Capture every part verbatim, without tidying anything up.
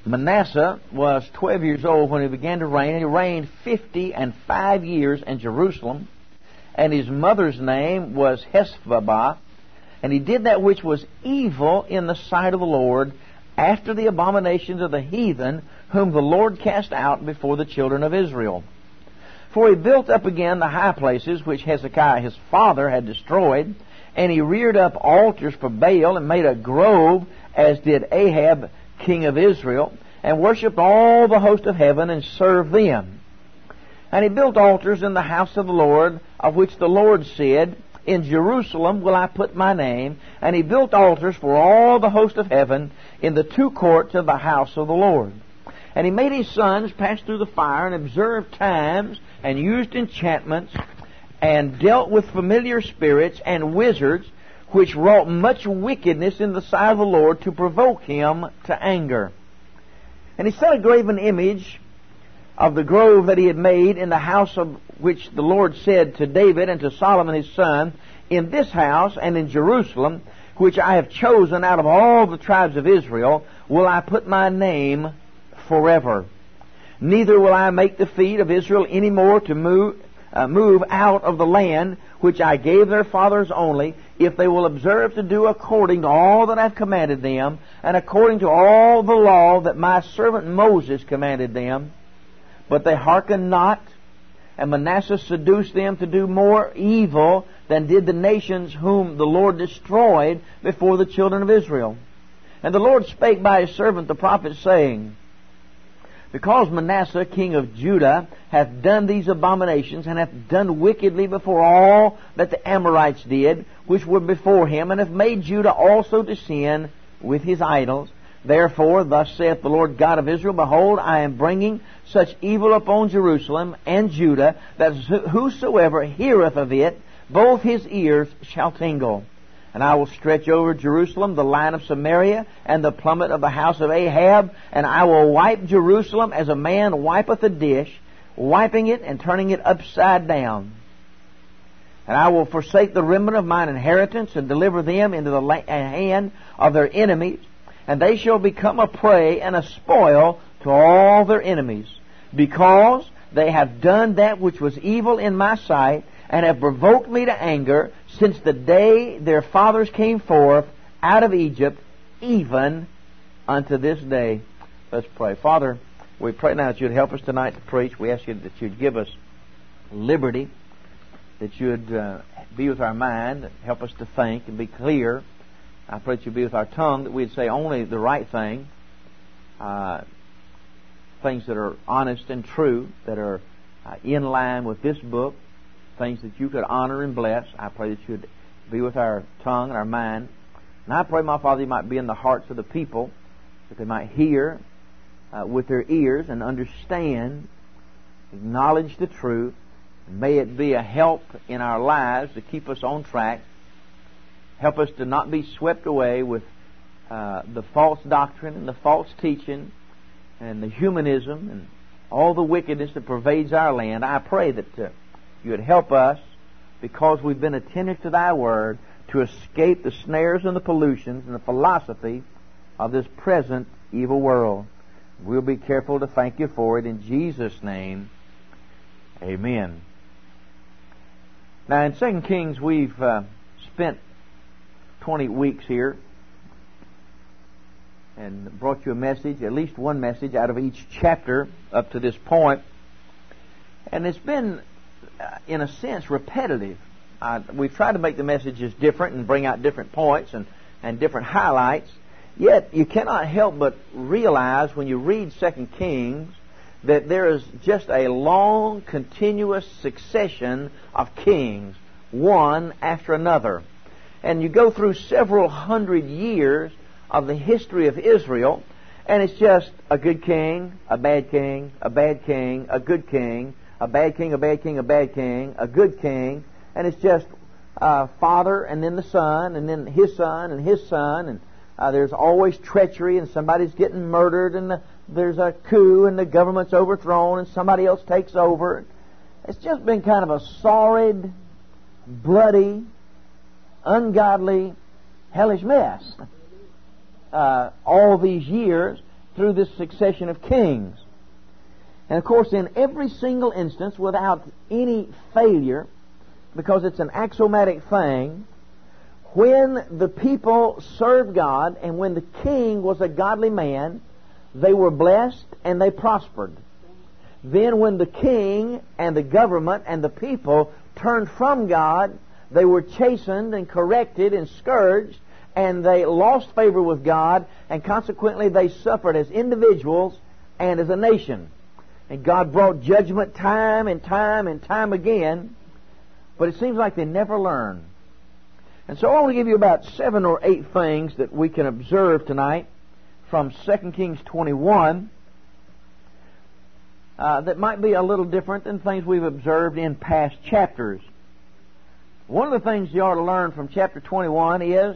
Manasseh was twelve years old when he began to reign, and he reigned fifty and five years in Jerusalem. And his mother's name was Heshbah. And he did that which was evil in the sight of the Lord, after the abominations of the heathen, whom the Lord cast out before the children of Israel. For he built up again the high places which Hezekiah his father had destroyed, and he reared up altars for Baal, and made a grove, as did Ahab king of Israel, and worshipped all the host of heaven, and served them. And he built altars in the house of the Lord, of which the Lord said, In Jerusalem will I put my name. And he built altars for all the host of heaven in the two courts of the house of the Lord. And he made his sons pass through the fire, and observed times, and used enchantments, and dealt with familiar spirits and wizards, which wrought much wickedness in the sight of the Lord, to provoke him to anger. And he set a graven image of the grove that he had made in the house of which the Lord said to David and to Solomon his son, In this house and in Jerusalem, which I have chosen out of all the tribes of Israel, will I put my name forever. Neither will I make the feet of Israel any more to move, uh, move out of the land which I gave their fathers only, if they will observe to do according to all that I have commanded them, and according to all the law that my servant Moses commanded them. But they hearkened not, and Manasseh seduced them to do more evil than did the nations whom the Lord destroyed before the children of Israel. And the Lord spake by his servant the prophet, saying, Because Manasseh king of Judah hath done these abominations, and hath done wickedly before all that the Amorites did, which were before him, and hath made Judah also to sin with his idols, therefore thus saith the Lord God of Israel, Behold, I am bringing such evil upon Jerusalem and Judah, that whosoever heareth of it, both his ears shall tingle. And I will stretch over Jerusalem the line of Samaria, and the plummet of the house of Ahab, and I will wipe Jerusalem as a man wipeth a dish, wiping it and turning it upside down. And I will forsake the remnant of mine inheritance, and deliver them into the hand of their enemies, and they shall become a prey and a spoil to all their enemies, because they have done that which was evil in my sight, and have provoked me to anger, since the day their fathers came forth out of Egypt, even unto this day. Let's pray. Father, we pray now that you'd help us tonight to preach. We ask you that you'd give us liberty, that you'd uh, be with our mind, help us to think and be clear. I pray that you'd be with our tongue, that we'd say only the right thing, uh, things that are honest and true, that are uh, in line with this book, things that you could honor and bless. I pray that you'd be with our tongue and our mind. And I pray, my Father, you might be in the hearts of the people, that they might hear uh, with their ears and understand, acknowledge the truth. And may it be a help in our lives to keep us on track. Help us to not be swept away with uh, the false doctrine and the false teaching and the humanism and all the wickedness that pervades our land. I pray that uh, you would help us, because we've been attentive to thy word, to escape the snares and the pollutions and the philosophy of this present evil world. We'll be careful to thank you for it in Jesus' name. Amen. Now in Second Kings we've uh, spent twenty weeks here and brought you a message, at least one message out of each chapter up to this point. And it's been, uh, in a sense, repetitive. Uh, we've tried to make the messages different and bring out different points and, and different highlights. Yet you cannot help but realize when you read Second Kings that there is just a long, continuous succession of kings, one after another. And you go through several hundred years of the history of Israel, and it's just a good king, a bad king, a bad king, a good king, a bad king, a bad king, a bad king, a good king, and it's just uh, father and then the son and then his son and his son, and uh, there's always treachery and somebody's getting murdered, and the, there's a coup and the government's overthrown and somebody else takes over. It's just been kind of a sordid, bloody, ungodly, hellish mess uh, all these years, through this succession of kings. And of course, in every single instance, without any failure, because it's an axiomatic thing, when the people served God and when the king was a godly man, they were blessed and they prospered. Then when the king and the government and the people turned from God, they were chastened and corrected and scourged, and they lost favor with God, and consequently they suffered as individuals and as a nation. And God brought judgment time and time and time again, but it seems like they never learn. And so I want to give you about seven or eight things that we can observe tonight from Second Kings twenty-one uh, that might be a little different than things we've observed in past chapters. One of the things you ought to learn from chapter twenty-one is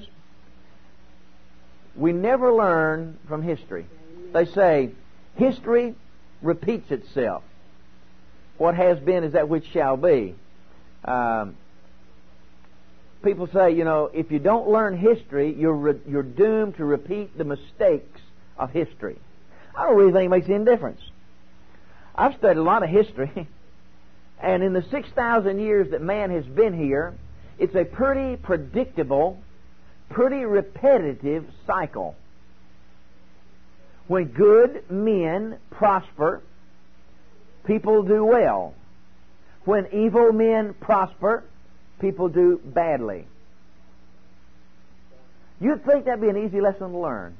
we never learn from history. They say history repeats itself. What has been is that which shall be. Um, people say, you know, if you don't learn history, you're re- you're doomed to repeat the mistakes of history. I don't really think it makes any difference. I've studied a lot of history, and in the six thousand years that man has been here, it's a pretty predictable, pretty repetitive cycle. When good men prosper, people do well. When evil men prosper, people do badly. You'd think that'd be an easy lesson to learn.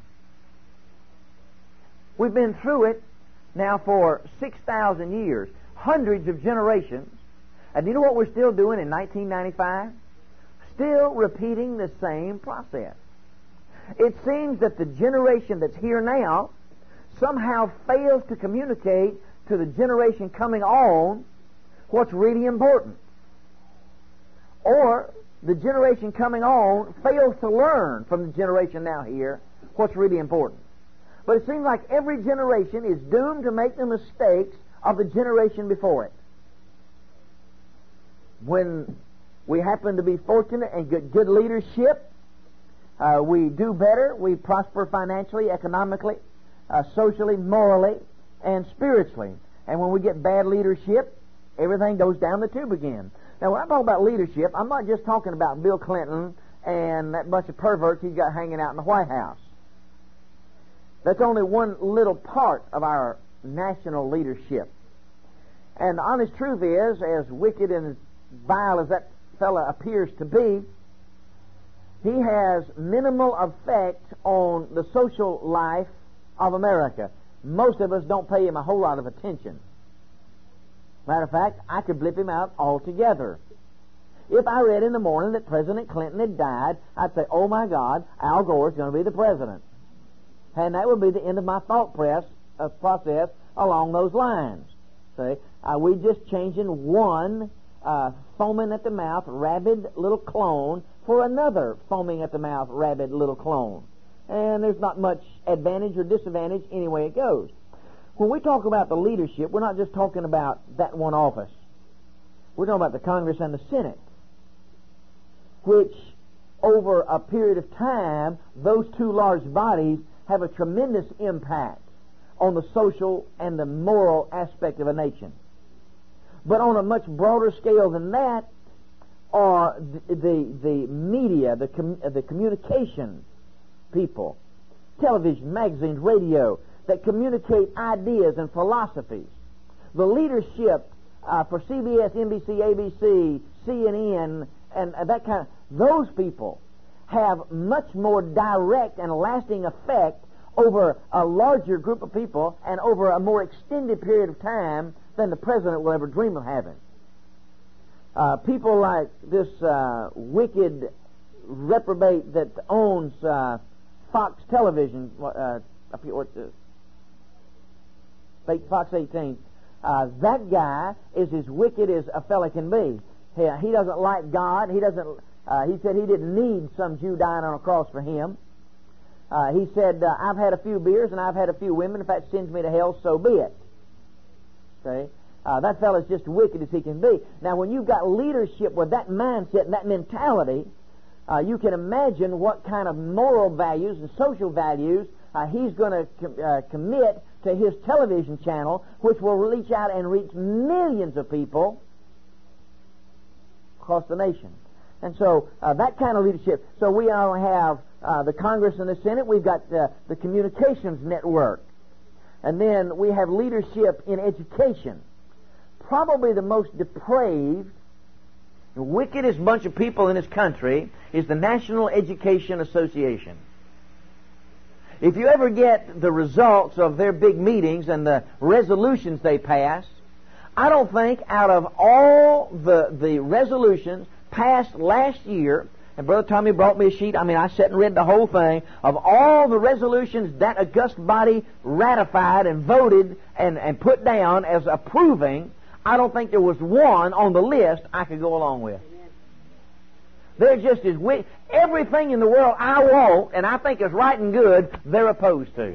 We've been through it now for six thousand years, hundreds of generations. And you know what we're still doing in nineteen ninety-five? Still repeating the same process. It seems that the generation that's here now somehow fails to communicate to the generation coming on what's really important. Or the generation coming on fails to learn from the generation now here what's really important. But it seems like every generation is doomed to make the mistakes of the generation before it. When we happen to be fortunate and get good leadership, uh, we do better, we prosper financially, economically, uh, socially, morally, and spiritually. And when we get bad leadership, everything goes down the tube again. Now, when I talk about leadership, I'm not just talking about Bill Clinton and that bunch of perverts he's got hanging out in the White House. That's only one little part of our national leadership. And the honest truth is, as wicked and as vile as that fellow appears to be, he has minimal effect on the social life of America. Most of us don't pay him a whole lot of attention. Matter of fact, I could blip him out altogether. If I read in the morning that President Clinton had died, I'd say, oh my God, Al Gore is going to be the president. And that would be the end of my thought press, uh, process along those lines. See, uh, we're just changing one uh, foaming at the mouth, rabid little clone for another foaming at the mouth, rabid little clone. And there's not much advantage or disadvantage any way it goes. When we talk about the leadership, we're not just talking about that one office. We're talking about the Congress and the Senate, which over a period of time, those two large bodies have a tremendous impact on the social and the moral aspect of a nation. But on a much broader scale than that are the the, the media, the com, the communication people, television, magazines, radio, that communicate ideas and philosophies. The leadership uh, for C B S, N B C, A B C, C N N, and uh, that kind of, those people have much more direct and lasting effect over a larger group of people and over a more extended period of time than the president will ever dream of having. Uh, people like this uh, wicked reprobate that owns uh, Fox Television, uh, what's this? Fox eighteen. Uh, that guy is as wicked as a fella can be. He, he doesn't like God. He doesn't. Uh, he said he didn't need some Jew dying on a cross for him. Uh, he said, uh, I've had a few beers and I've had a few women. If that sends me to hell, so be it. See? Uh, that fellow's just wicked as he can be. Now, when you've got leadership with that mindset and that mentality, uh, you can imagine what kind of moral values and social values uh, he's going to com- uh, commit to his television channel, which will reach out and reach millions of people across the nation. And so uh, that kind of leadership. So we now have uh, the Congress and the Senate. We've got uh, the communications network. And then we have leadership in education. Probably the most depraved, wickedest bunch of people in this country is the National Education Association. If you ever get the results of their big meetings and the resolutions they pass, I don't think out of all the, the resolutions passed last year, and Brother Tommy brought me a sheet, I mean, I sat and read the whole thing, of all the resolutions that august body ratified and voted and, and put down as approving, I don't think there was one on the list I could go along with. They're just as wicked. Everything in the world I want and I think is right and good, they're opposed to.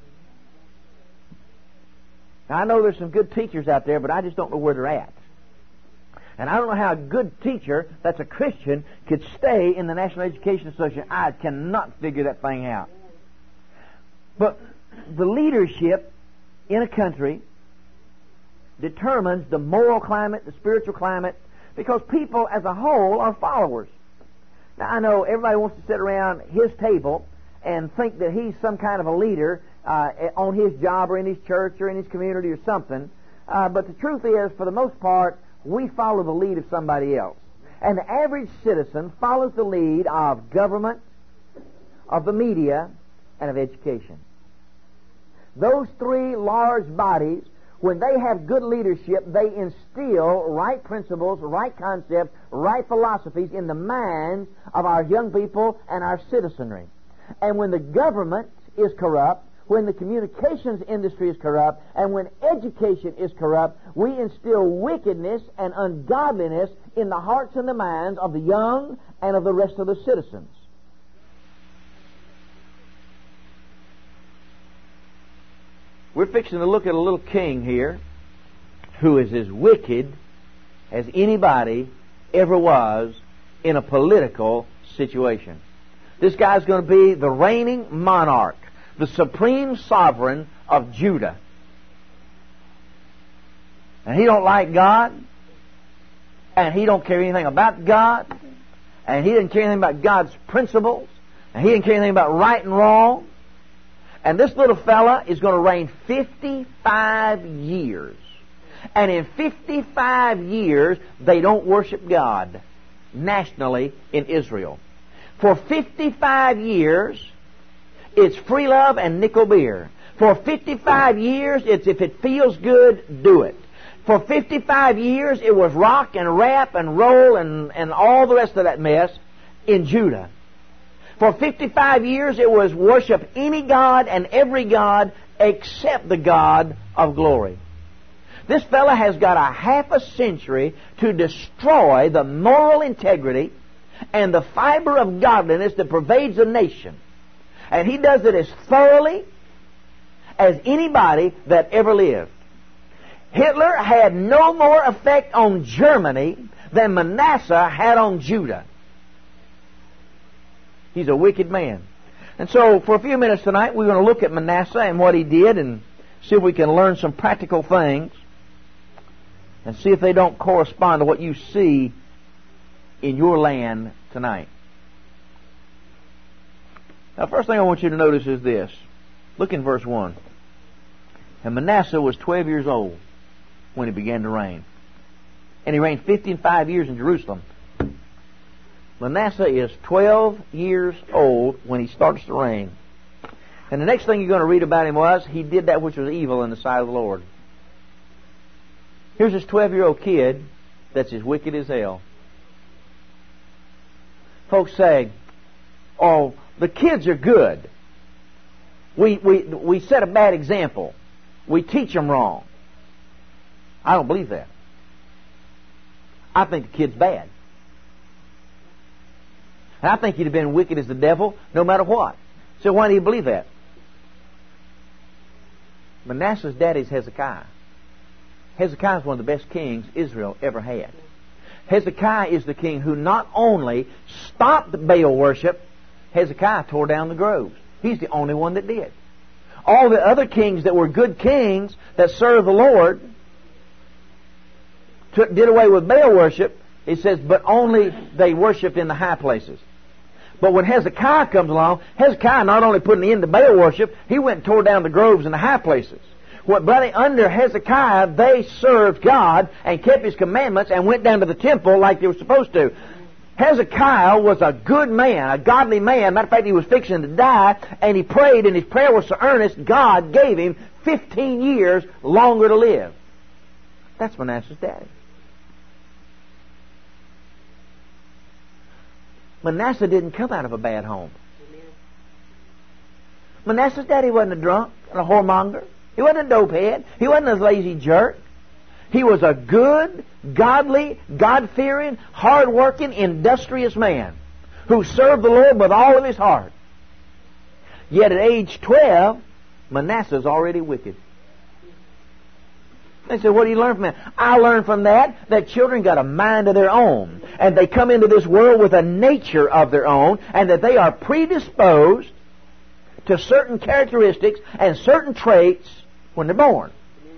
Now, I know there's some good teachers out there, but I just don't know where they're at. And I don't know how a good teacher that's a Christian could stay in the National Education Association. I cannot figure that thing out. But the leadership in a country determines the moral climate, the spiritual climate, because people as a whole are followers. Now, I know everybody wants to sit around his table and think that he's some kind of a leader uh, on his job or in his church or in his community or something. Uh, but the truth is, for the most part, we follow the lead of somebody else. And the average citizen follows the lead of government, of the media, and of education. Those three large bodies, when they have good leadership, they instill right principles, right concepts, right philosophies in the minds of our young people and our citizenry. And when the government is corrupt, when the communications industry is corrupt, and when education is corrupt, we instill wickedness and ungodliness in the hearts and the minds of the young and of the rest of the citizens. We're fixing to look at a little king here who is as wicked as anybody ever was in a political situation. This guy's going to be the reigning monarch, the supreme sovereign of Judah. And he don't like God, and he don't care anything about God, and he doesn't care anything about God's principles, and he doesn't care anything about right and wrong. And this little fella is going to reign fifty-five years. And in fifty-five years, they don't worship God nationally in Israel. For fifty-five years, it's free love and nickel beer. For fifty-five years, it's if it feels good, do it. For fifty-five years, it was rock and rap and roll and, and all the rest of that mess in Judah. For fifty-five years, it was worship any god and every god except the God of glory. This fella has got a half a century to destroy the moral integrity and the fiber of godliness that pervades a nation. And he does it as thoroughly as anybody that ever lived. Hitler had no more effect on Germany than Manasseh had on Judah. He's a wicked man. And so, for a few minutes tonight, we're going to look at Manasseh and what he did and see if we can learn some practical things and see if they don't correspond to what you see in your land tonight. Now, first thing I want you to notice is this. Look in verse one. And Manasseh was twelve years old when he began to reign. And he reigned fifty-five years in Jerusalem. Manasseh is twelve years old when he starts to reign. And the next thing you're going to read about him was, he did that which was evil in the sight of the Lord. Here's this twelve-year-old kid that's as wicked as hell. Folks say, oh, the kids are good. We, we, we set a bad example. We teach them wrong. I don't believe that. I think the kid's bad. And I think he'd have been wicked as the devil no matter what. So why do you believe that? Manasseh's daddy's Hezekiah. Hezekiah is one of the best kings Israel ever had. Hezekiah is the king who not only stopped Baal worship, Hezekiah tore down the groves. He's the only one that did. all the other kings that were good kings that served the Lord took, did away with Baal worship. He says, but only they worshipped in the high places. But when Hezekiah comes along, Hezekiah not only put an end to Baal worship, he went and tore down the groves in the high places. Well, brother, under Hezekiah, they served God and kept His commandments and went down to the temple like they were supposed to. Hezekiah was a good man, a godly man. Matter of fact, he was fixing to die, and he prayed, and his prayer was so earnest, God gave him fifteen years longer to live. That's Manasseh's daddy. Manasseh didn't come out of a bad home. Manasseh's daddy wasn't a drunk and a whoremonger. He wasn't a dopehead. He wasn't a lazy jerk. He was a good, godly, God-fearing, hard-working, industrious man who served the Lord with all of his heart. Yet at age twelve, Manasseh's already wicked. They said, what do you learn from that? I learned from that that children got a mind of their own, and they come into this world with a nature of their own, and that they are predisposed to certain characteristics and certain traits when they're born.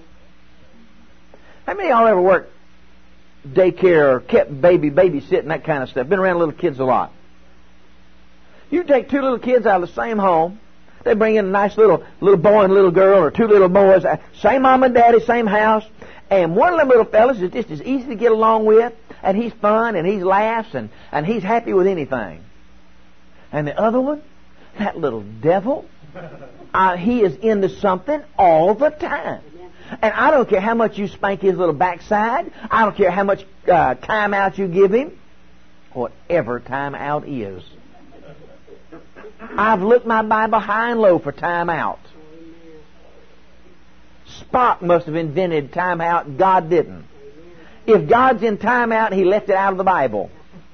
How many of y'all ever worked daycare or kept baby babysitting, that kind of stuff? Been around little kids a lot. You take two little kids out of the same home. They bring in a nice little little boy and little girl, or two little boys, same mom and daddy, same house. And one of them little fellas is just as easy to get along with, and he's fun, and he laughs, and, and he's happy with anything. And the other one, that little devil, uh, he is into something all the time. And I don't care how much you spank his little backside. I don't care how much uh, time out you give him. Whatever time out is. I've looked my Bible high and low for time out. Spock must have invented time out. God didn't. If God's in time out, He left it out of the Bible.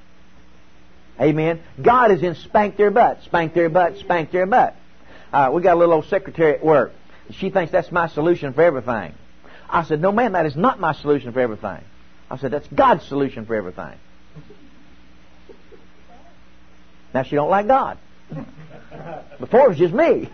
Amen. God is in spank their butt, spank their butt, spank their butt. Uh, we got a little old secretary at work. She thinks that's my solution for everything. I said, no, ma'am, that is not my solution for everything. I said, that's God's solution for everything. Now, she don't like God. Before it was just me.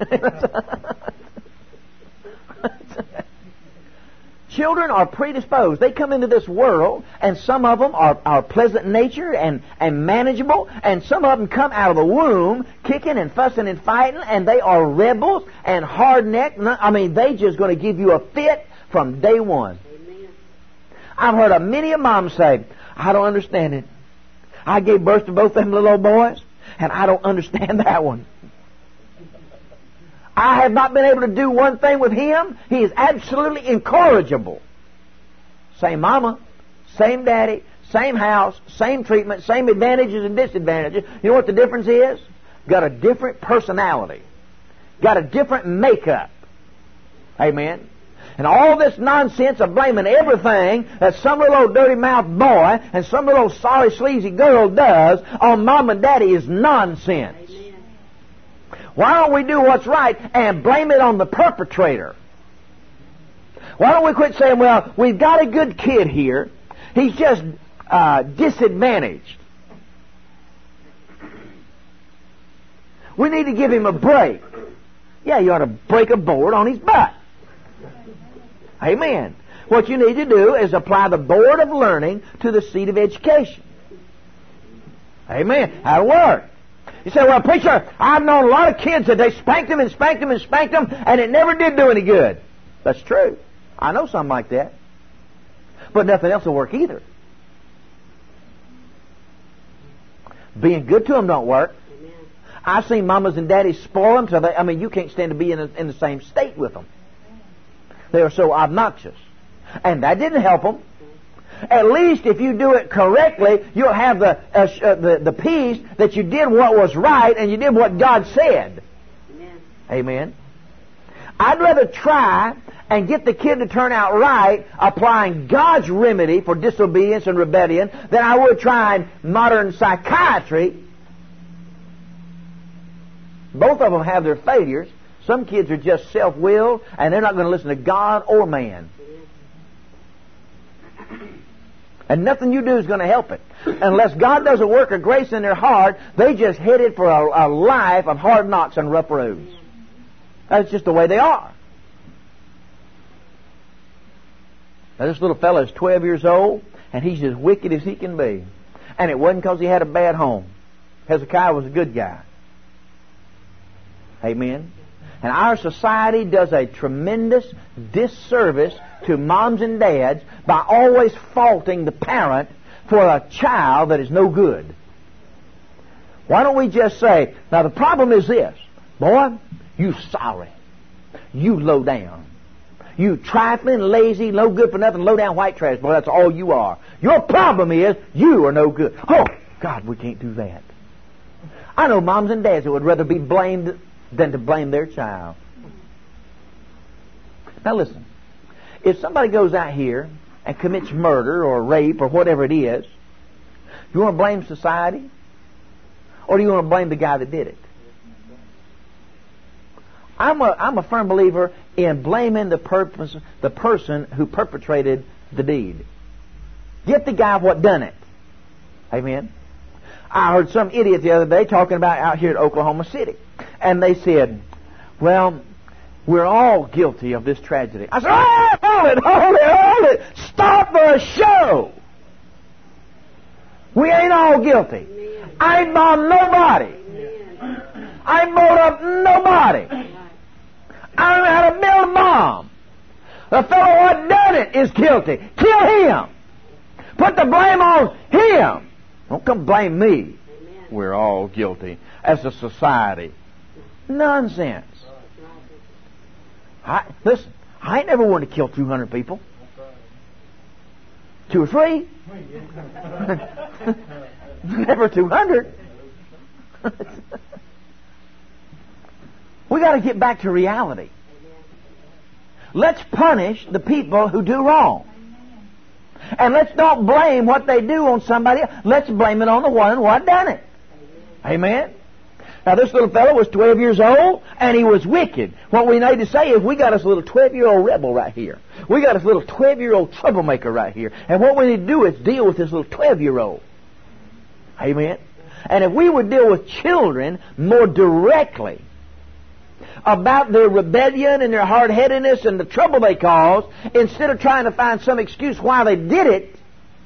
Children are predisposed. They come into this world, and some of them are, are pleasant natured and, and manageable, and some of them come out of the womb kicking and fussing and fighting, and they are rebels and hard-necked. I mean, they just going to give you a fit from day one. Amen. I've heard of many a mom say, I don't understand it. I gave birth to both them little old boys, and I don't understand that one. I have not been able to do one thing with him. He is absolutely incorrigible. Same mama, same daddy, same house, same treatment, same advantages and disadvantages. You know what the difference is? Got a different personality. Got a different makeup. Amen. And all this nonsense of blaming everything that some little old dirty-mouthed boy and some little old sorry, sleazy girl does on mom and daddy is nonsense. Why don't we do what's right and blame it on the perpetrator? Why don't we quit saying, well, we've got a good kid here. He's just uh, disadvantaged. We need to give him a break. Yeah, you ought to break a board on his butt. Amen. What you need to do is apply the board of learning to the seat of education. Amen. That'll work. You say, well, preacher, I've known a lot of kids that they spanked them and spanked them and spanked them, and it never did do any good. That's true. I know some like that. But nothing else will work either. Being good to them don't work. Amen. I've seen mamas and daddies spoil them, so they, I mean, you can't stand to be in, a, in the same state with them. They are so obnoxious. And that didn't help them. At least if you do it correctly, you'll have the, uh, uh, the the peace that you did what was right and you did what God said. Amen. Amen. I'd rather try and get the kid to turn out right applying God's remedy for disobedience and rebellion than I would try modern psychiatry. Both of them have their failures. Some kids are just self-willed and they're not going to listen to God or man. And nothing you do is going to help it. Unless God does a work of grace in their heart, they just headed for a, a life of hard knocks and rough roads. That's just the way they are. Now, this little fellow is twelve years old, and he's as wicked as he can be. And it wasn't because he had a bad home. Hezekiah was a good guy. Amen. And our society does a tremendous disservice to moms and dads by always faulting the parent for a child that is no good. Why don't we just say, now the problem is this, boy, you sorry, you low down, you trifling, lazy, no good for nothing, low down white trash, boy, that's all you are. Your problem is you are no good. Oh, God, we can't do that. I know moms and dads that would rather be blamed than to blame their child. Now listen, if somebody goes out here and commits murder or rape or whatever it is, do you want to blame society? Or do you want to blame the guy that did it? I'm a, I'm a firm believer in blaming the, purpose, the person who perpetrated the deed. Get the guy what done it. Amen. I heard some idiot the other day talking about out here at Oklahoma City. And they said, well, we're all guilty of this tragedy. I said, oh, hold it, hold it, hold it. Stop the show. We ain't all guilty. I ain't bombed nobody. I ain't blowed up nobody. I don't know how to build a bomb. The fellow what done it is guilty. Kill him. Put the blame on him. Don't come blame me. We're all guilty as a society. Nonsense. I, listen, I ain't never wanted to kill two hundred people. Two or three. Never two hundred. We got to get back to reality. Let's punish the people who do wrong. And let's not blame what they do on somebody else. Let's blame it on the one what done it. Amen? Now, this little fellow was twelve years old, and he was wicked. What we need to say is we got us a little twelve-year-old rebel right here. We got us a little twelve-year-old troublemaker right here. And what we need to do is deal with this little twelve-year-old. Amen? And if we would deal with children more directly about their rebellion and their hard-headedness and the trouble they cause, instead of trying to find some excuse why they did it,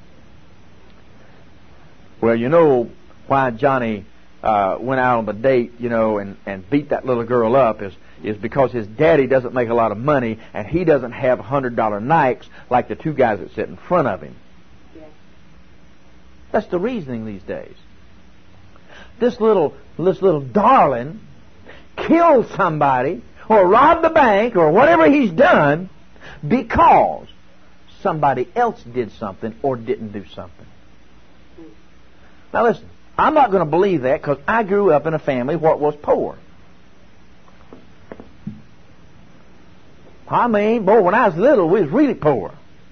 well, you know why Johnny uh, went out on the date, you know, and, and beat that little girl up is, is because his daddy doesn't make a lot of money and he doesn't have one hundred dollar Nikes like the two guys that sit in front of him. Yeah. That's the reasoning these days. This little, this little darling killed somebody or robbed the bank or whatever he's done because somebody else did something or didn't do something. Now listen, I'm not going to believe that because I grew up in a family what was poor. I mean, boy, when I was little, we was really poor.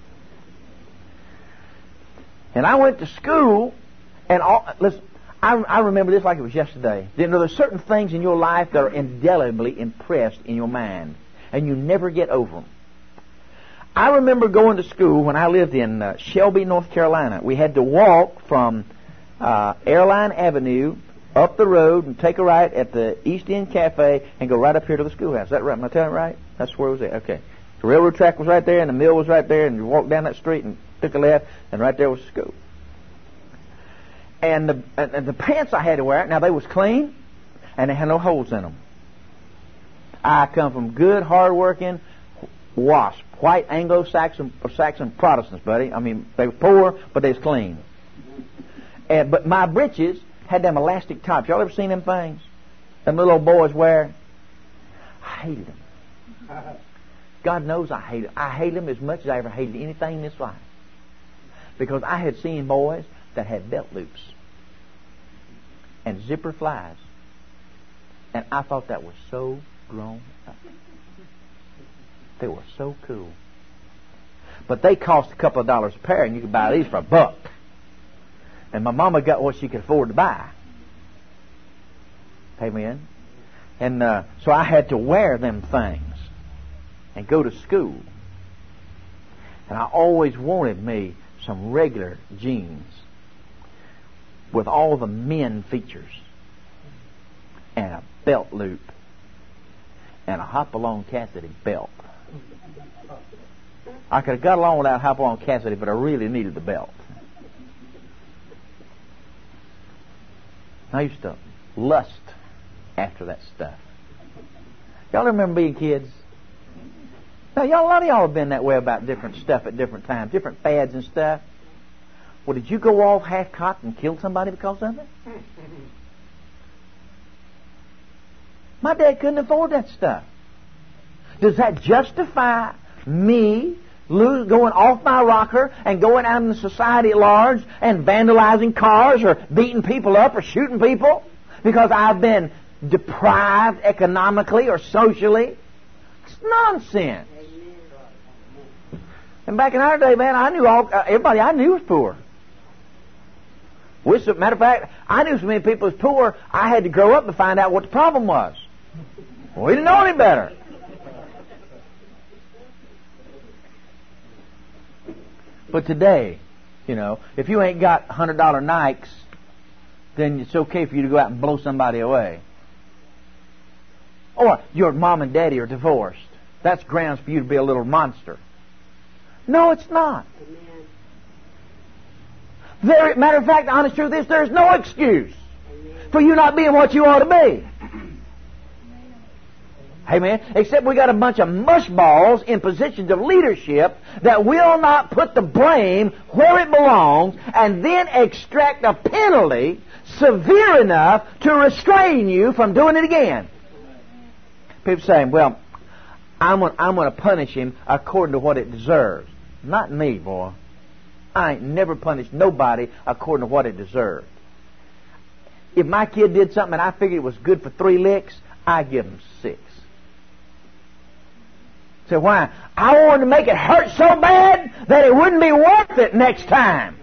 And I went to school, and all, listen, I, I remember this like it was yesterday. You know, there's certain things in your life that are indelibly impressed in your mind, and you never get over them. I remember going to school when I lived in uh, Shelby, North Carolina. We had to walk from uh, Airline Avenue up the road and take a right at the East End Cafe and go right up here to the schoolhouse. Is that right? Am I telling it right? That's where it was at. Okay. The railroad track was right there, and the mill was right there, and you walked down that street and took a left, and right there was the school. And the, and the pants I had to wear, now they was clean, and they had no holes in them. I come from good, hard-working WASP, white Anglo-Saxon Saxon Protestants, buddy. I mean, they were poor, but they was clean. And, but my breeches had them elastic tops. Y'all ever seen them things? Them little old boys wear? I hated them. God knows I hate them. I hate them as much as I ever hated anything in this life. Because I had seen boys that had belt loops and zipper flies. And I thought that was so grown up. They were so cool. But they cost a couple of dollars a pair, and you could buy these for a buck. And my mama got what she could afford to buy. Amen. And uh, so I had to wear them things and go to school. And I always wanted me some regular jeans with all the men features and a belt loop and a Hopalong Cassidy belt. I could have got along without Hopalong Cassidy, but I really needed the belt. I used to lust after that stuff. Y'all remember being kids? Now, y'all, a lot of y'all have been that way about different stuff at different times, different fads and stuff. Well, did you go off half-cocked and kill somebody because of it? My dad couldn't afford that stuff. Does that justify me lose, going off my rocker and going out in the society at large and vandalizing cars or beating people up or shooting people because I've been deprived economically or socially? It's nonsense. And back in our day, man, I knew all, uh, everybody I knew was poor. Which, matter of fact, I knew so many people was poor, I had to grow up to find out what the problem was. Well, we didn't know any better. But today, you know, if you ain't got one hundred dollar Nikes, then it's okay for you to go out and blow somebody away. Or your mom and daddy are divorced. That's grounds for you to be a little monster. No, it's not. Amen. There, matter of fact, the honest truth is there's no excuse Amen. For you not being what you ought to be. Amen. Except we got a bunch of mushballs in positions of leadership that will not put the blame where it belongs and then extract a penalty severe enough to restrain you from doing it again. People saying, well, I'm going I'm to punish him according to what it deserves. Not me, boy. I ain't never punished nobody according to what it deserved. If my kid did something and I figured it was good for three licks, I give him six. So why? I wanted to make it hurt so bad that it wouldn't be worth it next time.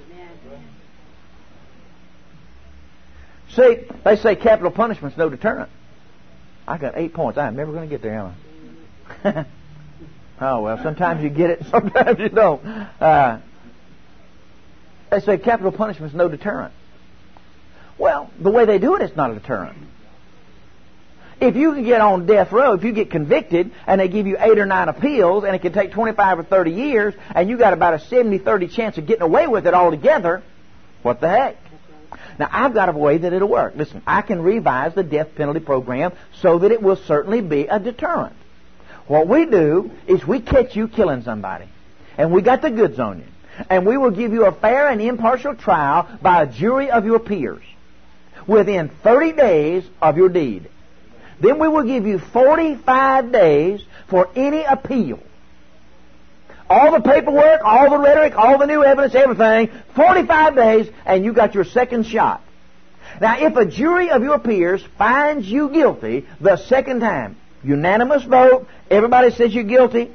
See, they say capital punishment's no deterrent. I got eight points. I'm never going to get there, am I? Oh, well, sometimes you get it, sometimes you don't. Uh, they say capital punishment's no deterrent. Well, the way they do it, it's not a deterrent. If you can get on death row, if you get convicted, and they give you eight or nine appeals, and it can take twenty-five or thirty years, and you got about a seventy thirty chance of getting away with it altogether, what the heck? Now, I've got a way that it'll work. Listen, I can revise the death penalty program so that it will certainly be a deterrent. What we do is we catch you killing somebody, and we got the goods on you, and we will give you a fair and impartial trial by a jury of your peers within thirty days of your deed. Then we will give you forty-five days for any appeal. All the paperwork, all the rhetoric, all the new evidence, everything, forty-five days, and you got your second shot. Now, if a jury of your peers finds you guilty the second time, unanimous vote, everybody says you're guilty,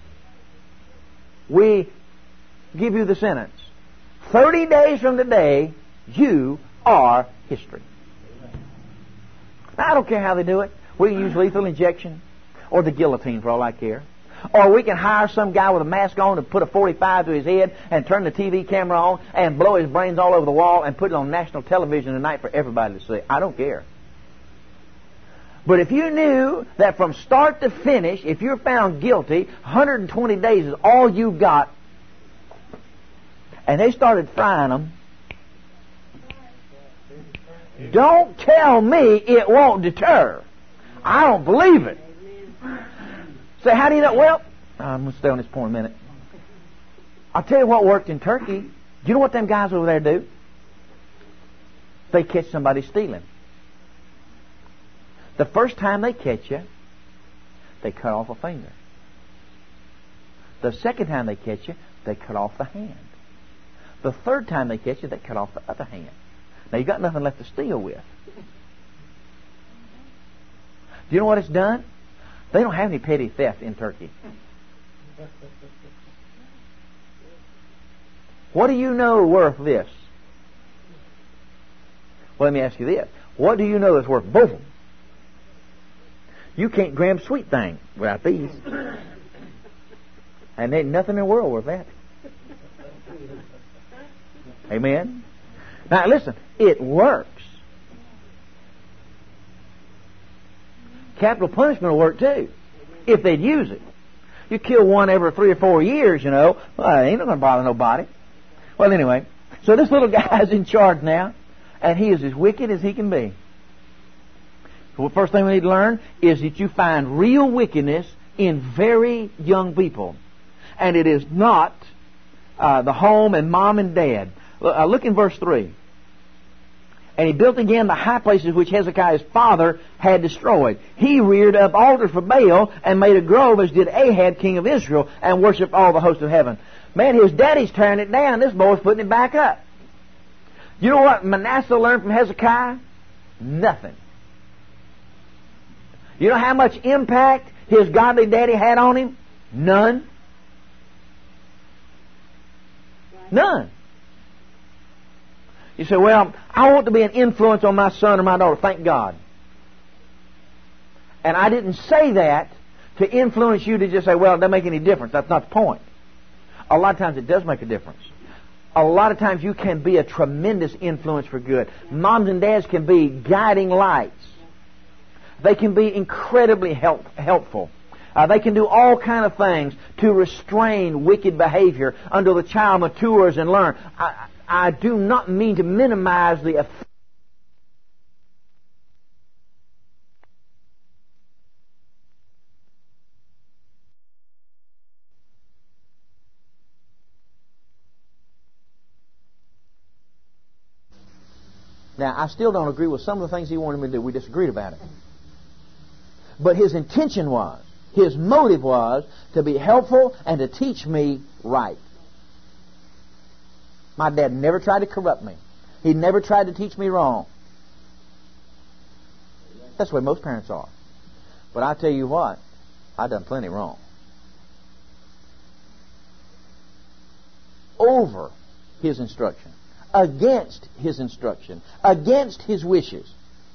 we give you the sentence. thirty days from today, you are history. Now, I don't care how they do it. We can use lethal injection or the guillotine for all I care. Or we can hire some guy with a mask on and put a forty-five to his head and turn the T V camera on and blow his brains all over the wall and put it on national television tonight for everybody to see. I don't care. But if you knew that from start to finish, if you're found guilty, one hundred twenty days is all you've got, and they started frying them, don't tell me it won't deter. I don't believe it. Say, how do you know? Well, I'm going to stay on this point a minute. I'll tell you what worked in Turkey. Do you know what them guys over there do? They catch somebody stealing. The first time they catch you, they cut off a finger. The second time they catch you, they cut off the hand. The third time they catch you, they cut off the other hand. Now, you got nothing left to steal with. Do you know what it's done? They don't have any petty theft in Turkey. What do you know worth this? Well, let me ask you this. What do you know that's worth both of them? You can't gram sweet thing without these. And there ain't nothing in the world worth that. Amen? Now, listen. It works. capital punishment will work too, if they'd use it. You kill one every three or four years, you know, well, it ain't going to bother nobody. Well, anyway, so this little guy's in charge now, and he is as wicked as he can be. So the first thing we need to learn is that you find real wickedness in very young people. And it is not uh, the home and mom and dad. Look, uh, look in verse three. And he built again the high places which Hezekiah's father had destroyed. He reared up altars for Baal and made a grove, as did Ahab, king of Israel, and worshipped all the hosts of heaven. Man, his daddy's tearing it down. This boy's putting it back up. You know what Manasseh learned from Hezekiah? Nothing. You know how much impact his godly daddy had on him? None. None. You say, well, I want to be an influence on my son or my daughter. Thank God. And I didn't say that to influence you to just say, well, it doesn't make any difference. That's not the point. A lot of times it does make a difference. A lot of times you can be a tremendous influence for good. Moms and dads can be guiding lights. They can be incredibly help, helpful. Uh, they can do all kind of things to restrain wicked behavior until the child matures and learns. I, I do not mean to minimize the effect. Now, I still don't agree with some of the things he wanted me to do. We disagreed about it. But his intention was, his motive was to be helpful and to teach me right. My dad never tried to corrupt me. He never tried to teach me wrong. That's the way most parents are. But I tell you what, I've done plenty wrong. Over his instruction. Against his instruction. Against his wishes.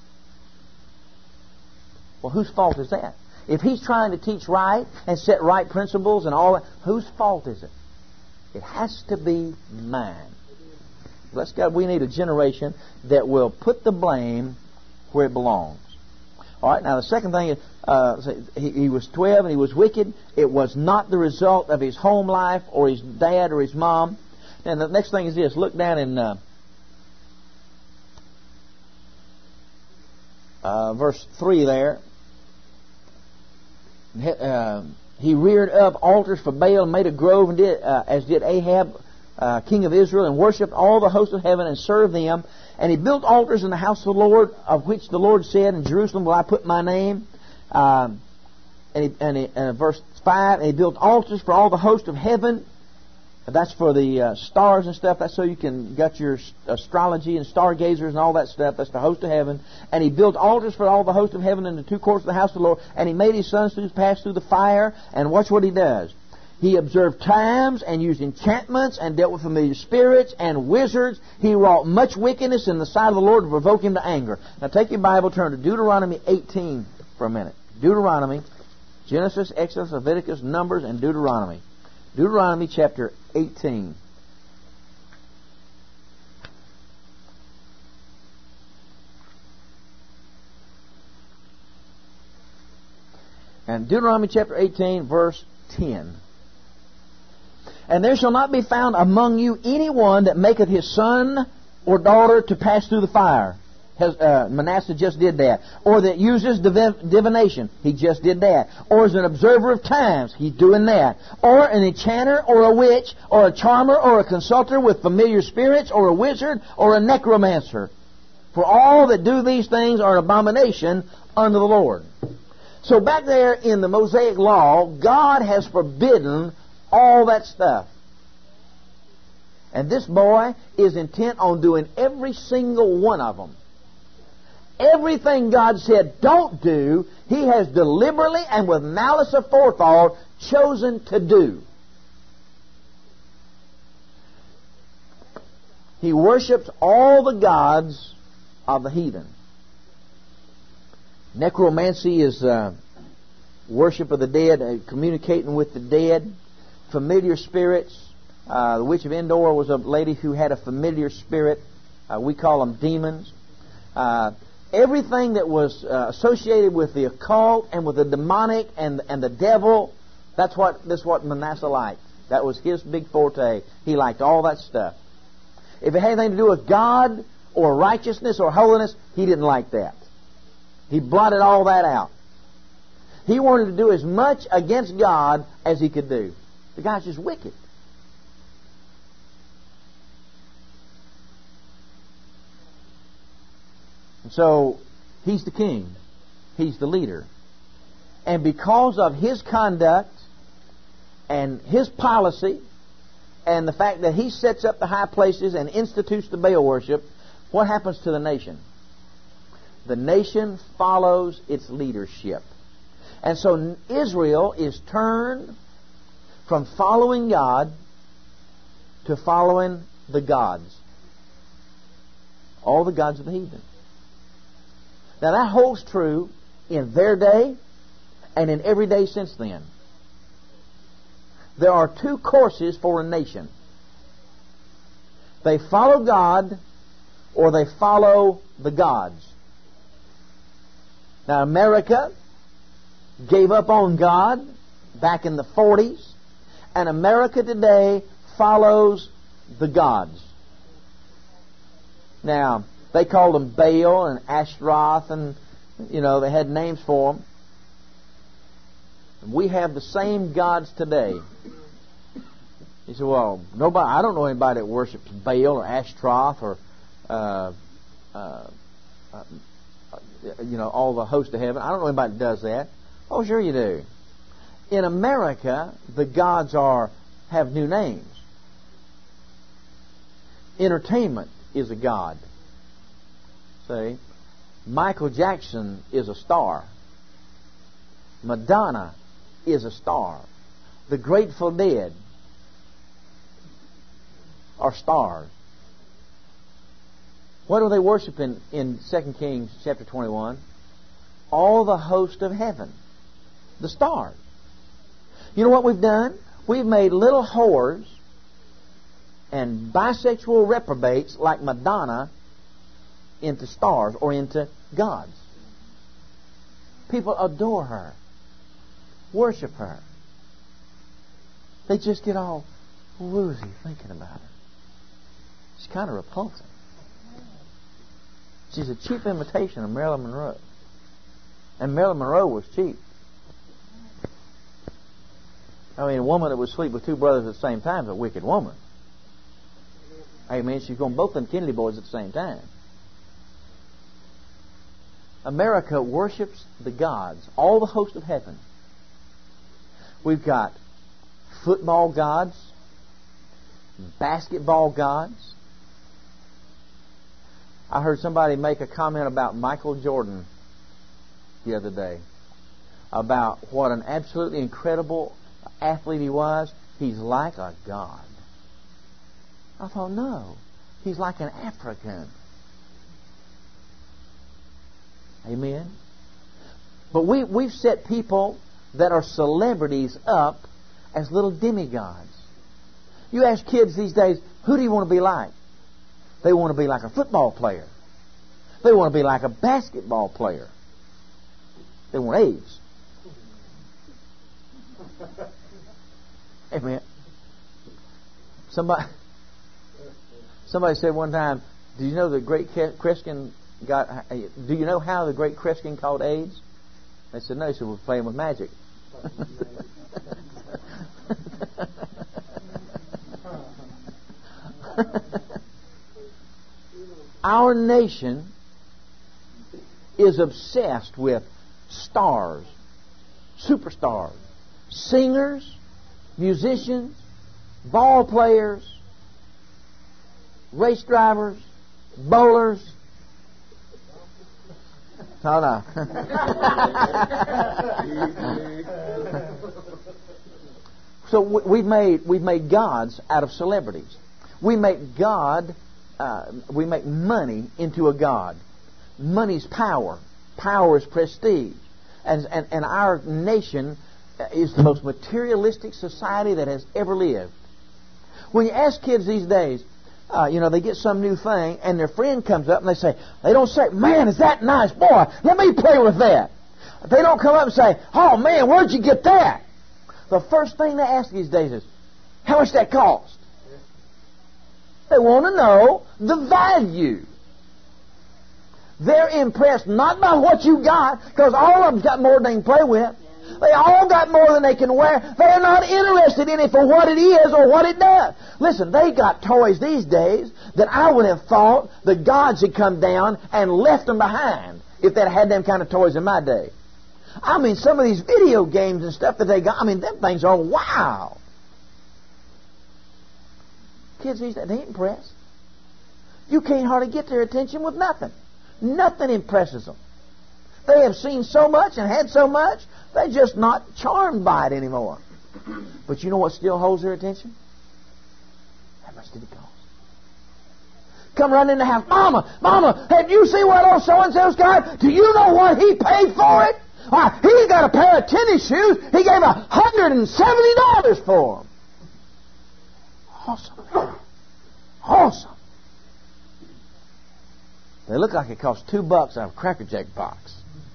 Well, whose fault is that? If he's trying to teach right and set right principles and all that, whose fault is it? It has to be mine. Bless God, we need a generation that will put the blame where it belongs. All right, now the second thing is, uh, he, he was twelve and he was wicked. It was not the result of his home life or his dad or his mom. And the next thing is this. Look down in uh, uh, verse three there. Uh, he reared up altars for Baal and made a grove, and did uh, as did Ahab, uh, king of Israel, and worshipped all the hosts of heaven and served them. And he built altars in the house of the Lord, of which the Lord said, "In Jerusalem will I put my name." Um, and, he, and, he, and verse five, and he built altars for all the hosts of heaven. That's for the uh, stars and stuff. That's so you can got your astrology and stargazers and all that stuff. That's the host of heaven. And he built altars for all the host of heaven in the two courts of the house of the Lord. And he made his sons to pass through the fire. And watch what he does. He observed times and used enchantments and dealt with familiar spirits and wizards. He wrought much wickedness in the sight of the Lord to provoke him to anger. Now take your Bible, turn to Deuteronomy eighteen for a minute. Deuteronomy, Genesis, Exodus, Leviticus, Numbers, and Deuteronomy. Deuteronomy chapter eighteen. And Deuteronomy chapter eighteen, verse ten. And there shall not be found among you anyone that maketh his son or daughter to pass through the fire. Has, uh, Manasseh just did that. Or that uses div- divination. He just did that. Or is an observer of times. He's doing that. Or an enchanter or a witch or a charmer or a consulter with familiar spirits or a wizard or a necromancer. For all that do these things are an abomination unto the Lord. So back there in the Mosaic Law, God has forbidden all that stuff. And this boy is intent on doing every single one of them. Everything God said don't do, he has deliberately and with malice aforethought chosen to do. He worships all the gods of the heathen. Necromancy is uh, worship of the dead, uh, communicating with the dead. Familiar spirits. Uh, the witch of Endor was a lady who had a familiar spirit. Uh, we call them demons. Uh, everything that was uh, associated with the occult and with the demonic and and the devil, that's what that's what Manasseh liked. That was his big forte. He liked all that stuff. If it had anything to do with God or righteousness or holiness, he didn't like that. He blotted all that out. He wanted to do as much against God as he could do. The guy's just wicked. And so, he's the king. He's the leader. And because of his conduct and his policy and the fact that he sets up the high places and institutes the Baal worship, what happens to the nation? The nation follows its leadership. And so Israel is turned from following God to following the gods. All the gods of the heathen. Now that holds true in their day and in every day since then. There are two courses for a nation. They follow God or they follow the gods. Now America gave up on God back in the forties, and America today follows the gods. Now, they called them Baal and Ashtaroth, and, you know, they had names for them. We have the same gods today. He said, well, nobody, I don't know anybody that worships Baal or Ashtaroth or, uh, uh, uh, you know, all the host of heaven. I don't know anybody that does that. Oh, sure you do. In America, the gods are have new names. Entertainment is a god. See? Michael Jackson is a star. Madonna is a star. The Grateful Dead are stars. What do they worship in, in Second Kings chapter twenty-one? All the host of heaven. The stars. You know what we've done? We've made little whores and bisexual reprobates like Madonna into stars or into gods. People adore her, worship her. They just get all woozy thinking about her. She's kind of repulsive. She's a cheap imitation of Marilyn Monroe. And Marilyn Monroe was cheap. I mean, a woman that would sleep with two brothers at the same time is a wicked woman. Amen. She's going both them Kennedy boys at the same time. America worships the gods, all the host of heaven. We've got football gods, basketball gods. I heard somebody make a comment about Michael Jordan the other day, about what an absolutely incredible athlete he was. He's like a god. I thought, no, he's like an African. Amen. But we, we've set people that are celebrities up as little demigods. You ask kids these days, who do you want to be like? They want to be like a football player. They want to be like a basketball player. They want AIDS. Amen. Somebody, somebody said one time, "Do you know the great Kreskin got? Do you know how the great Kreskin caught AIDS?" They said, "No." He said, "We're playing with magic." Our nation is obsessed with stars, superstars, singers, musicians, ball players, race drivers, bowlers. Oh, no. So we've made we've made gods out of celebrities. We make God, uh, we make money into a god. Money's power. Power is prestige. And, and, and our nation is the most materialistic society that has ever lived. When you ask kids these days, uh, you know, they get some new thing, and their friend comes up and they say, they don't say, man, is that nice? Boy, let me play with that. They don't come up and say, oh, man, where'd you get that? The first thing they ask these days is, how much that cost? They want to know the value. They're impressed not by what you got, because all of them got more than they can play with. They all got more than they can wear. They're not interested in it for what it is or what it does. Listen, they got toys these days that I would have thought the gods had come down and left them behind if they'd had them kind of toys in my day. I mean, some of these video games and stuff that they got, I mean, them things are wow. Kids these days, they ain't impressed. You can't hardly get their attention with nothing. Nothing impresses them. They have seen so much and had so much, they're just not charmed by it anymore. But you know what still holds their attention? How much did it cost? Come running in the house. Mama, Mama, have you seen what old so-and-so's got? Do you know what he paid for it? Why, he got a pair of tennis shoes. He gave one hundred seventy dollars for them. Awesome. Awesome. They look like it cost two bucks out of a Cracker Jack box.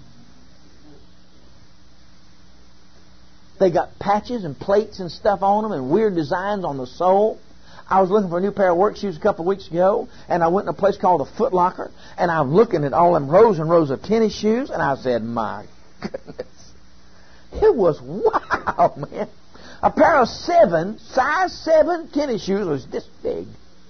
They got patches and plates and stuff on them and weird designs on the sole. I was looking for a new pair of work shoes a couple of weeks ago, and I went in a place called the Foot Locker, and I'm looking at all them rows and rows of tennis shoes, and I said, my goodness. It was wow, man. A pair of seven, size seven tennis shoes was this big.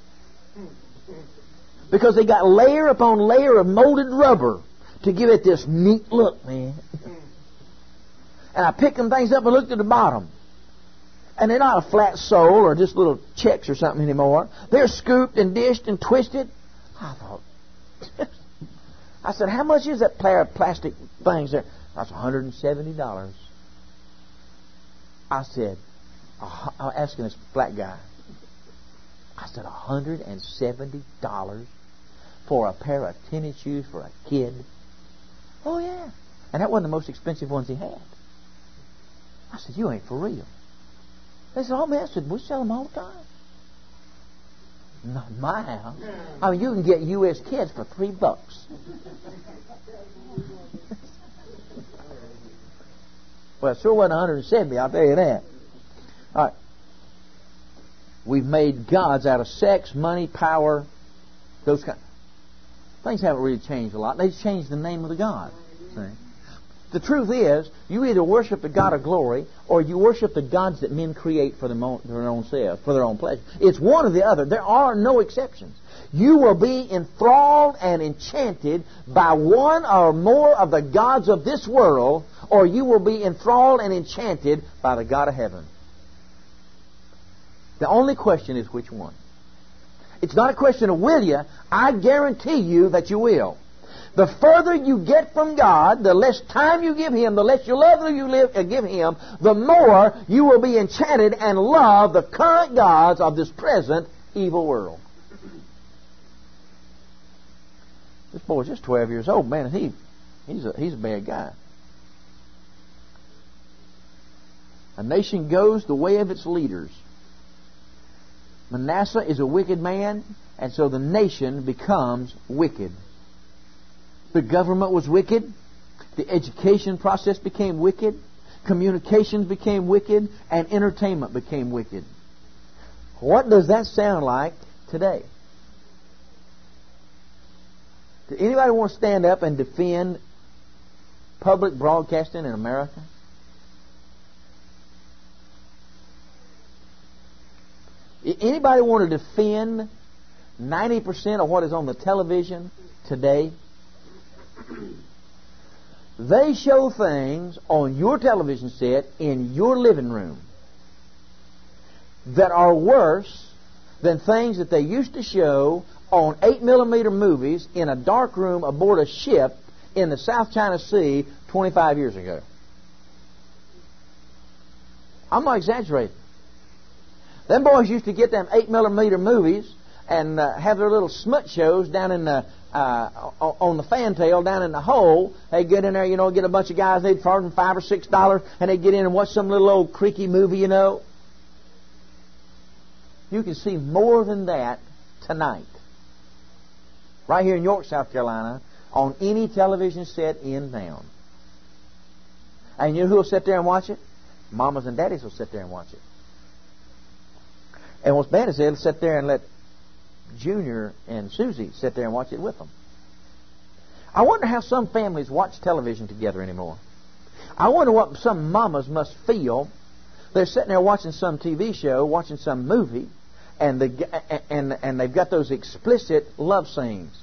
Because they got layer upon layer of molded rubber to give it this neat look, man. And I picked them things up and looked at the bottom. And they're not a flat sole or just little checks or something anymore. They're scooped and dished and twisted. I thought, I said, how much is that pair of plastic things there? That's one hundred seventy dollars. I said, I was asking this black guy. I said, one hundred seventy dollars for a pair of tennis shoes for a kid? Oh, yeah. And that wasn't the most expensive ones he had. I said, you ain't for real. They said, oh, man. I said, we sell them all the time. Not in my house. I mean, you can get U S kids for three bucks. Well, it sure wasn't one hundred seventy, I'll tell you that. All right. We've made gods out of sex, money, power, those kind. Things haven't really changed a lot. They've changed the name of the God. See? The truth is, you either worship the God of glory or you worship the gods that men create for their own, their own self, for their own pleasure. It's one or the other. There are no exceptions. You will be enthralled and enchanted by one or more of the gods of this world, or you will be enthralled and enchanted by the God of heaven. The only question is which one. It's not a question of will you. I guarantee you that you will. The further you get from God, the less time you give Him, the less you love you live, uh, give Him, the more you will be enchanted and love the current gods of this present evil world. This boy's just twelve years old, man. He, he's a, he's a bad guy. A nation goes the way of its leaders. Manasseh is a wicked man, and so the nation becomes wicked. The government was wicked. The education process became wicked. Communications became wicked. And entertainment became wicked. What does that sound like today? Does anybody want to stand up and defend public broadcasting in America? Anybody want to defend ninety percent of what is on the television today? They show things on your television set in your living room that are worse than things that they used to show on eight millimeter movies in a dark room aboard a ship in the South China Sea twenty-five years ago. I'm not exaggerating. Them boys used to get them eight millimeter movies and uh, have their little smut shows down in the uh, on the fantail down in the hole. They'd get in there, you know, get a bunch of guys. They'd charge them five or six dollars, and they'd get in and watch some little old creaky movie, you know. You can see more than that tonight, right here in York, South Carolina, on any television set in town. And you know who will sit there and watch it? Mamas and daddies will sit there and watch it. And what's bad is they'll sit there and let Junior and Susie sit there and watch it with them. I wonder how some families watch television together anymore. I wonder what some mamas must feel. They're sitting there watching some T V show, watching some movie, and the and and they've got those explicit love scenes.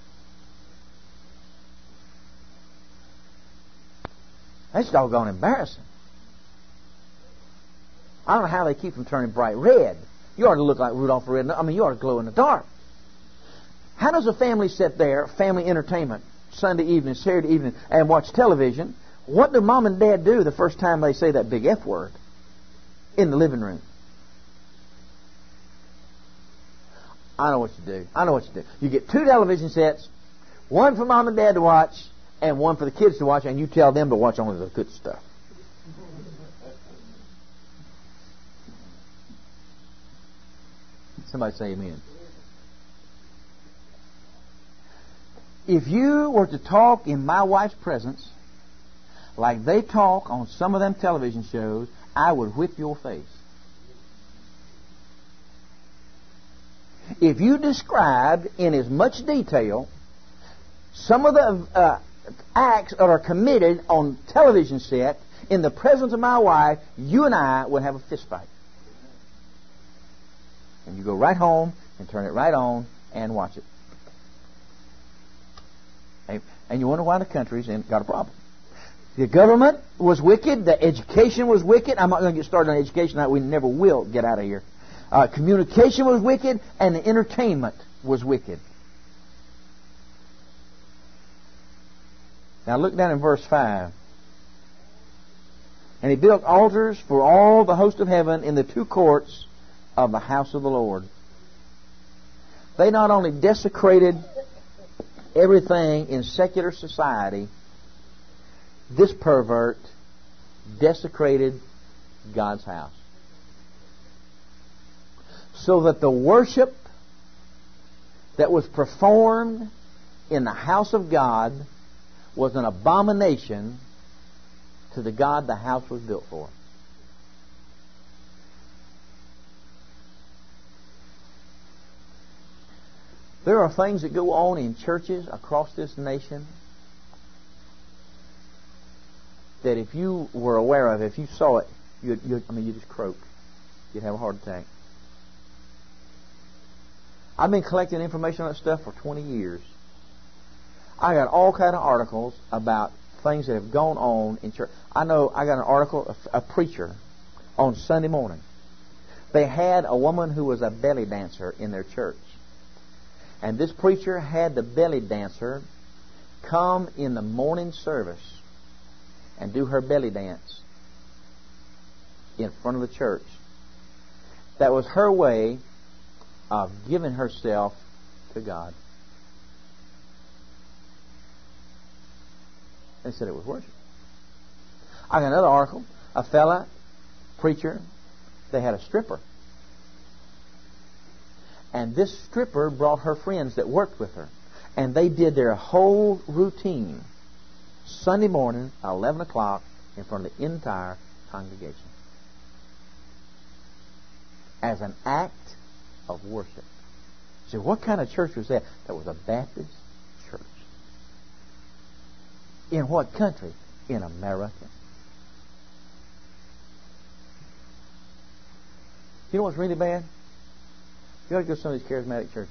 That's doggone embarrassing. I don't know how they keep them turning bright red. You ought to look like Rudolph the Red. I mean, you ought to glow in the dark. How does a family sit there, family entertainment, Sunday evening, Saturday evening, and watch television? What do mom and dad do the first time they say that big F word in the living room? I know what you do. I know what you do. You get two television sets, one for mom and dad to watch, and one for the kids to watch, and you tell them to watch only the good stuff. Somebody say amen. If you were to talk in my wife's presence like they talk on some of them television shows, I would whip your face. If you described in as much detail some of the uh, acts that are committed on television set in the presence of my wife, you and I would have a fist fight. And you go right home and turn it right on and watch it. And you wonder why the country's got a problem. The government was wicked. The education was wicked. I'm not going to get started on education tonight. We never will get out of here. Uh, communication was wicked, and the entertainment was wicked. Now look down in verse five. And he built altars for all the host of heaven in the two courts of the house of the Lord. They not only desecrated everything in secular society, this pervert desecrated God's house. So that the worship that was performed in the house of God was an abomination to the God the house was built for. There are things that go on in churches across this nation that if you were aware of, if you saw it, you'd, you'd, I mean, you'd just croak. You'd have a heart attack. I've been collecting information on that stuff for twenty years. I got all kind of articles about things that have gone on in church. I know I got an article, a, a preacher, on Sunday morning. They had a woman who was a belly dancer in their church. And this preacher had the belly dancer come in the morning service and do her belly dance in front of the church. That was her way of giving herself to God. They said it was worship. I got another article. A fella, preacher, they had a stripper. And this stripper brought her friends that worked with her. And they did their whole routine Sunday morning, eleven o'clock, in front of the entire congregation. As an act of worship. So what kind of church was that? That was a Baptist church. In what country? In America. You know what's really bad? You ought to go to some of these charismatic churches.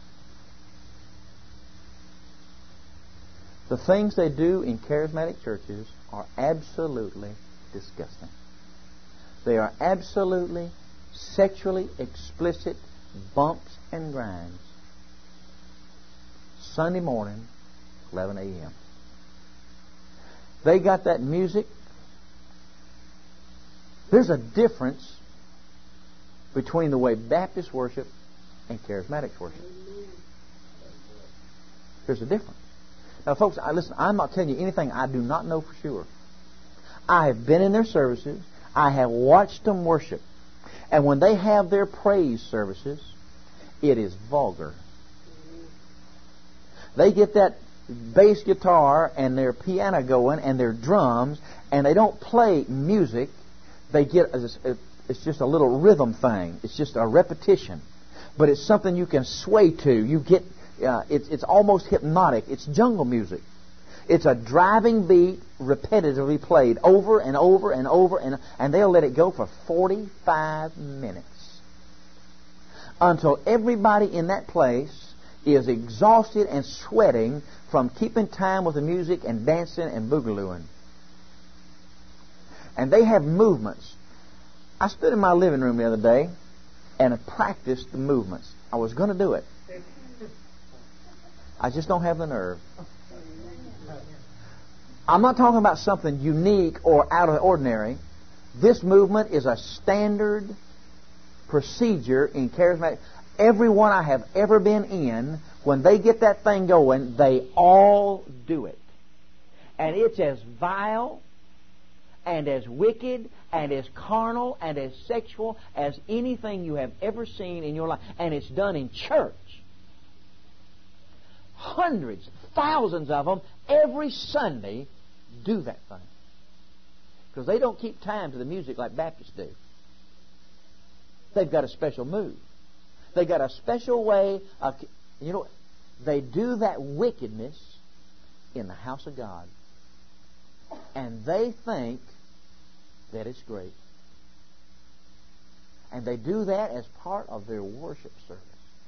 The things they do in charismatic churches are absolutely disgusting. They are absolutely sexually explicit bumps and grinds. Sunday morning, eleven a.m. They got that music. There's a difference between the way Baptists worship and charismatics worship. There's a difference. Now, folks, I, listen, I'm not telling you anything I do not know for sure. I have been in their services. I have watched them worship. And when they have their praise services, it is vulgar. They get that bass guitar and their piano going and their drums, and they don't play music. They get it's just a little rhythm thing. It's just a repetition, but it's something you can sway to. You get uh, it's it's almost hypnotic. It's jungle music. It's a driving beat, repetitively played over and over and over, and and they'll let it go for forty-five minutes until everybody in that place is exhausted and sweating from keeping time with the music and dancing and boogalooing. And they have movements. I stood in my living room the other day and I practiced the movements. I was going to do it. I just don't have the nerve. I'm not talking about something unique or out of the ordinary. This movement is a standard procedure in charismatic. Everyone I have ever been in, when they get that thing going, they all do it. And it's as vile and as wicked and as carnal and as sexual as anything you have ever seen in your life. And it's done in church. Hundreds, thousands of them every Sunday do that thing. Because they don't keep time to the music like Baptists do. They've got a special move. They got a special way of, you know, they do that wickedness in the house of God. And they think that it's great. And they do that as part of their worship service.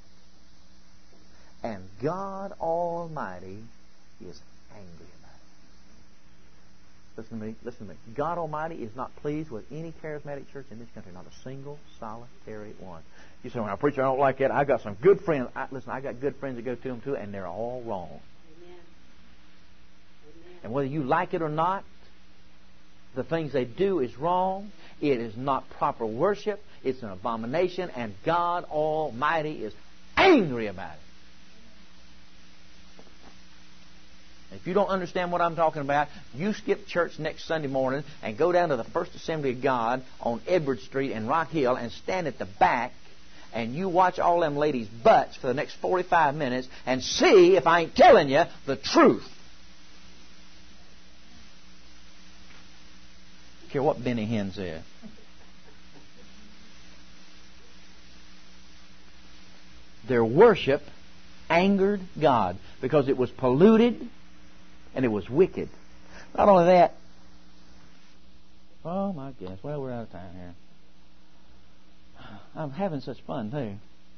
And God Almighty is angry about it. Listen to me, listen to me. God Almighty is not pleased with any charismatic church in this country, not a single solitary one. You say, well, now, preacher, I don't like that. I got some good friends. I, listen, I got good friends that go to them too, and they're all wrong. Amen. And whether you like it or not, the things they do is wrong. It is not proper worship. It's an abomination, and God Almighty is angry about it. If you don't understand what I'm talking about, you skip church next Sunday morning and go down to the First Assembly of God on Edward Street in Rock Hill and stand at the back and you watch all them ladies' butts for the next forty-five minutes and see if I ain't telling you the truth. I don't care what Benny Hinn said. Their worship angered God because it was polluted and it was wicked. Not only that, oh my goodness, well, we're out of time here. I'm having such fun too.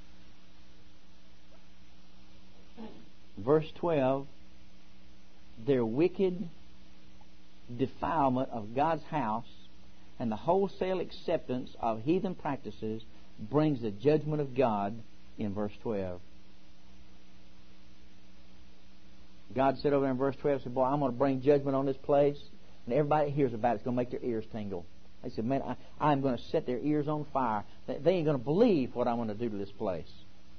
Verse twelve, their wicked defilement of God's house and the wholesale acceptance of heathen practices brings the judgment of God in verse twelve. God said over there in verse twelve, said, boy, I'm going to bring judgment on this place. And everybody that hears about it, it's going to make their ears tingle. They said, man, I, I'm going to set their ears on fire. They, they ain't going to believe what I'm going to do to this place.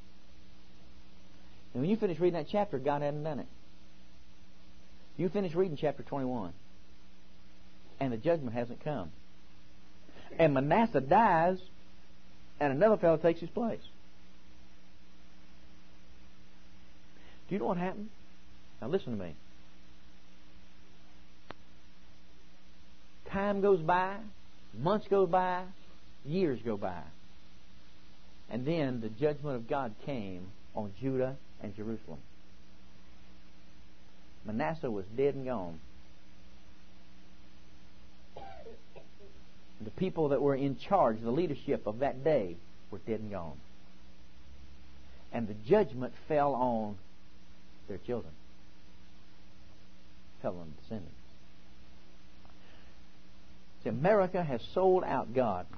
And when you finish reading that chapter, God hadn't done it. You finish reading chapter twenty-one. And the judgment hasn't come. And Manasseh dies, and another fellow takes his place. Do you know what happened? Now listen to me. Time goes by, months go by, years go by. And then the judgment of God came on Judah and Jerusalem. Manasseh was dead and gone. The people that were in charge, the leadership of that day, were dead and gone. And the judgment fell on their children. Fell on the descendants. See, America has sold out God.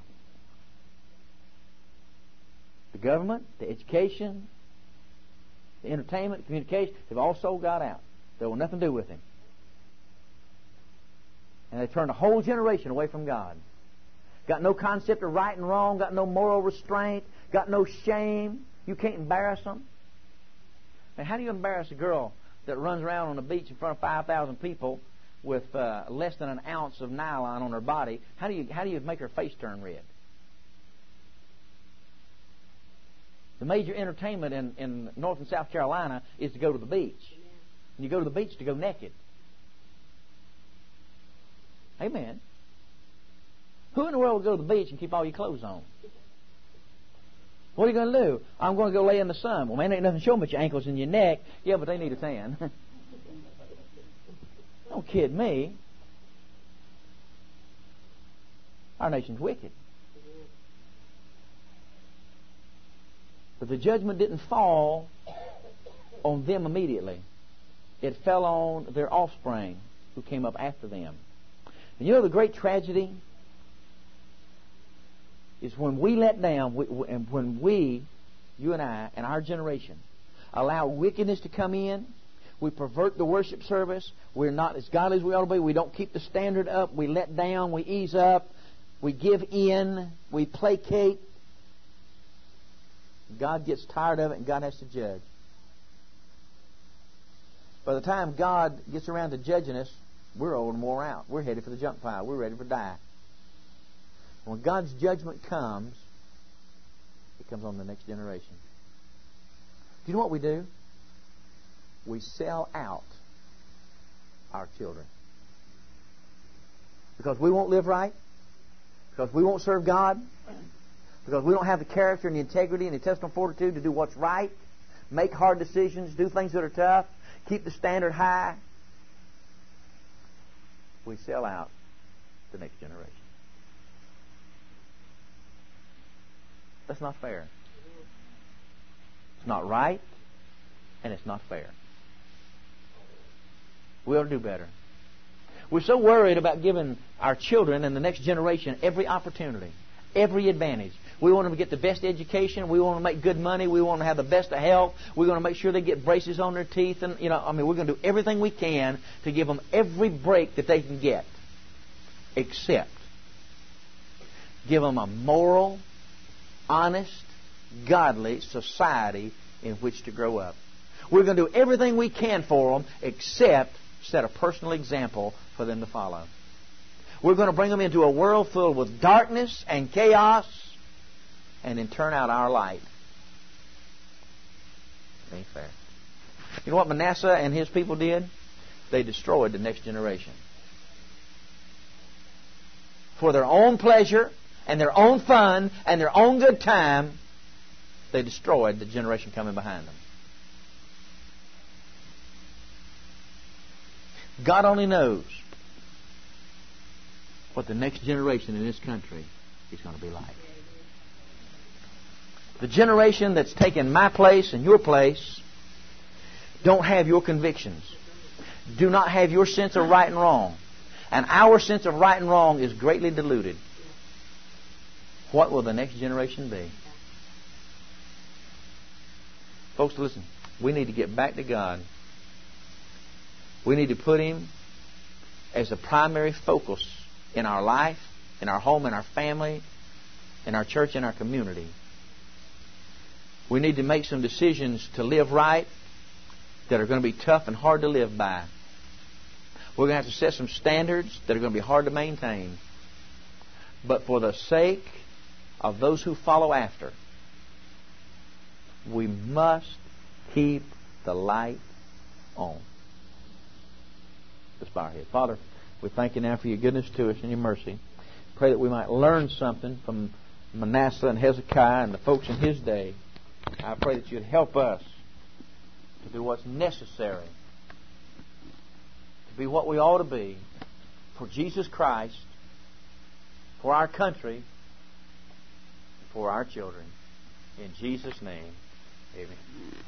The government, the education, the entertainment, the communication, they've all sold God out. They want nothing to do with Him. And they turned a whole generation away from God. Got no concept of right and wrong, got no moral restraint, got no shame. You can't embarrass them. Now, how do you embarrass a girl that runs around on the beach in front of five thousand people with uh, less than an ounce of nylon on her body? How do you how do you make her face turn red? The major entertainment in, in North and South Carolina is to go to the beach. And you go to the beach to go naked. Amen. Who in the world will go to the beach and keep all your clothes on? What are you going to do? I'm going to go lay in the sun. Well, man, ain't nothing showing but your ankles and your neck. Yeah, but they need a tan. Don't kid me. Our nation's wicked. But the judgment didn't fall on them immediately. It fell on their offspring who came up after them. And you know the great tragedy is when we let down, and when we, you and I, and our generation, allow wickedness to come in. We pervert the worship service. We're not as godly as we ought to be. We don't keep the standard up. We let down. We ease up. We give in. We placate. God gets tired of it, and God has to judge. By the time God gets around to judging us, we're old and wore out. We're headed for the junk pile. We're ready to die. When God's judgment comes, it comes on the next generation. Do you know what we do? We sell out our children. Because we won't live right. Because we won't serve God. Because we don't have the character and the integrity and the intestinal fortitude to do what's right. Make hard decisions. Do things that are tough. Keep the standard high. We sell out the next generation. That's not fair. It's not right, and it's not fair. We ought to do better. We're so worried about giving our children and the next generation every opportunity, every advantage. We want them to get the best education. We want them to make good money. We want them to have the best of health. We want to make sure they get braces on their teeth. And, you know, I mean, we're going to do everything we can to give them every break that they can get, except give them a moral, honest, godly society in which to grow up. We're going to do everything we can for them except set a personal example for them to follow. We're going to bring them into a world filled with darkness and chaos and then turn out our light. It ain't fair. You know what Manasseh and his people did? They destroyed the next generation. For their own pleasure and their own fun and their own good time, they destroyed the generation coming behind them. God only knows what the next generation in this country is going to be like. The generation that's taken my place and your place don't have your convictions, do not have your sense of right and wrong. And our sense of right and wrong is greatly diluted. What will the next generation be? Folks, listen. We need to get back to God. We need to put Him as the primary focus in our life, in our home, in our family, in our church, in our community. We need to make some decisions to live right that are going to be tough and hard to live by. We're going to have to set some standards that are going to be hard to maintain. But for the sake of those who follow after, we must keep the light on. Let's bow our head. Father, we thank You now for Your goodness to us and Your mercy. Pray that we might learn something from Manasseh and Hezekiah and the folks in his day. I pray that You'd help us to do what's necessary, to be what we ought to be for Jesus Christ, for our country, for our children. In Jesus' name, amen.